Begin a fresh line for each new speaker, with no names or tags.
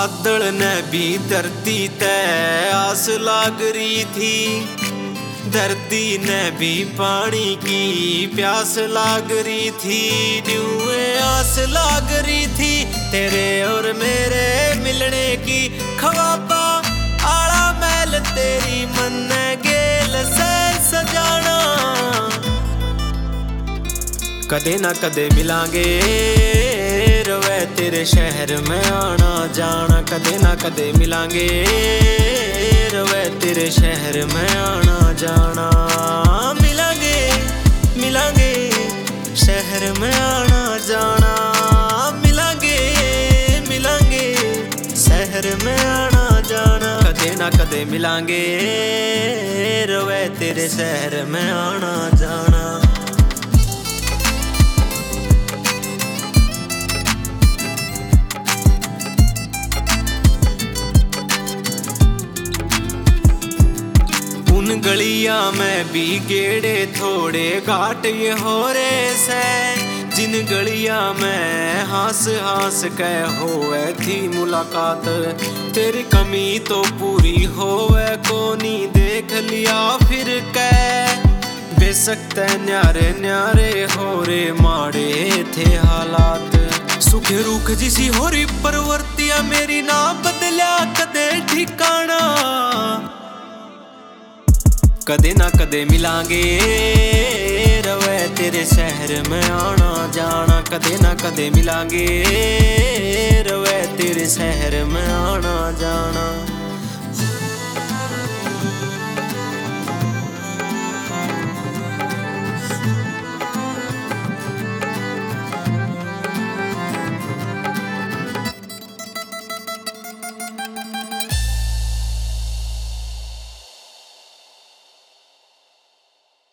बादल ने भी धरती तय आस लाग रही थी, धरती ने भी पानी की प्यास लाग रही थी। न्यूए आस लाग रही थी तेरे और मेरे मिलने की, ख्वाबा आला महल तेरी मन गेल से सजाना। कदे ना कदे मिलांगे रवे तेरे शहर में आना जाना, कदे ना कदे मिलांगे रवे तेरे शहर में आना जाना। मिलांगे मिलांगे शहर में आना जाना, मिलांगे मिलांगे शहर में आना जाना। कदे ना कदे मिलांगे रवे तेरे शहर में आना जाना। उन गलिया में भी गेड़े थोड़े घाट ये हो रे से, जिन गलिया में हंस हंस के होवे थी मुलाकात, तेरी कमी तो पूरी होवे कोनी देख लिया फिर कै। बेसकते न्यारे न्यारे हो रे माड़े थे हालात, सुखे रूख जिसी हो रही परवर्तिया मेरी ना बदल्या कदे ठिकाना। कदे ना कदे मिलांगे रवे तेरे शहर में आना जाना, कदे ना कदे मिलांगे रवे तेरे शहर में आना जाना।